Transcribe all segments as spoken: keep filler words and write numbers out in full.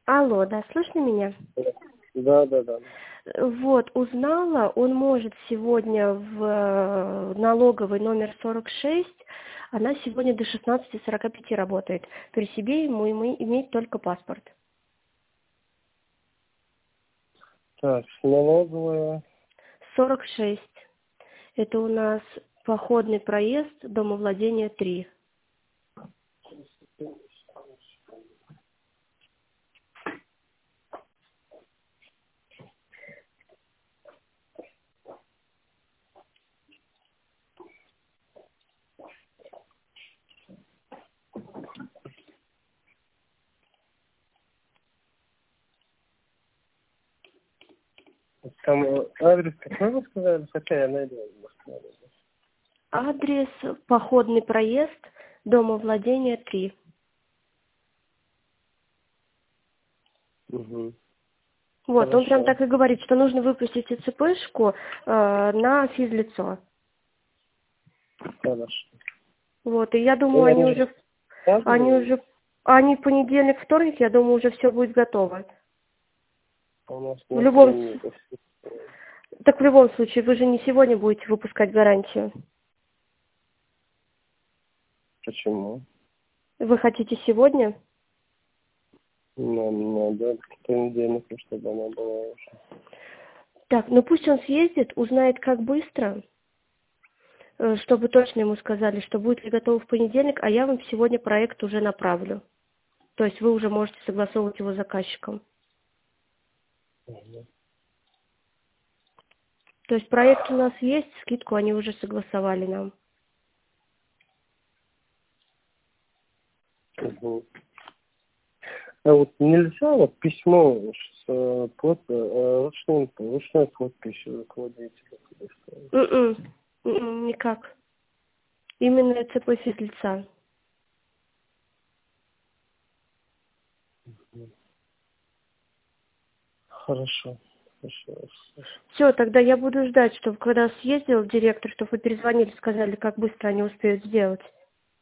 Алло, да, слышно меня? Да, да, да. Вот, узнала, он может сегодня в э, налоговый номер сорок шесть, она сегодня до шестнадцати сорока пяти работает. При себе ему, ему иметь только паспорт. Так, налоговая. сорок шесть. Это у нас походный проезд, домовладения три. Там э, адрес какой вы сказали? Хотя я найду. Адрес походный проезд, домовладения три. Угу. Вот, он прям Хорошо. так и говорит, что нужно выпустить ИЦПшку э, на физлицо. Хорошо. Вот, и я Ну, думаю, они они же уже, они сказывают, уже, они в понедельник, вторник, я думаю, уже все будет готово. а у нас В нет любом, времени. с- так в любом случае, вы же не сегодня будете выпускать гарантию. Почему? Вы хотите сегодня? Нам надо к понедельнику, чтобы она была уже. Так, ну пусть он съездит, узнает, как быстро, э, чтобы точно ему сказали, что будет ли готово в понедельник, а я вам сегодня проект уже направлю. То есть вы уже можете согласовывать его с заказчиком. Угу. То есть проект у нас есть, скидку они уже согласовали нам. Угу. А вот нельзя вот письмо с э, под, э, ручной, ручной подписью руководителя предоставить? М-м, м-м, никак. Именно ЦП физлица. Хорошо. Хорошо. Все, тогда я буду ждать, чтобы когда съездил директор, чтобы вы перезвонили, сказали, как быстро они успеют сделать.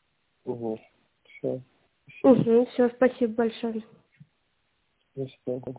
Угу. Все. Спасибо. Угу, все, спасибо большое. До свидания.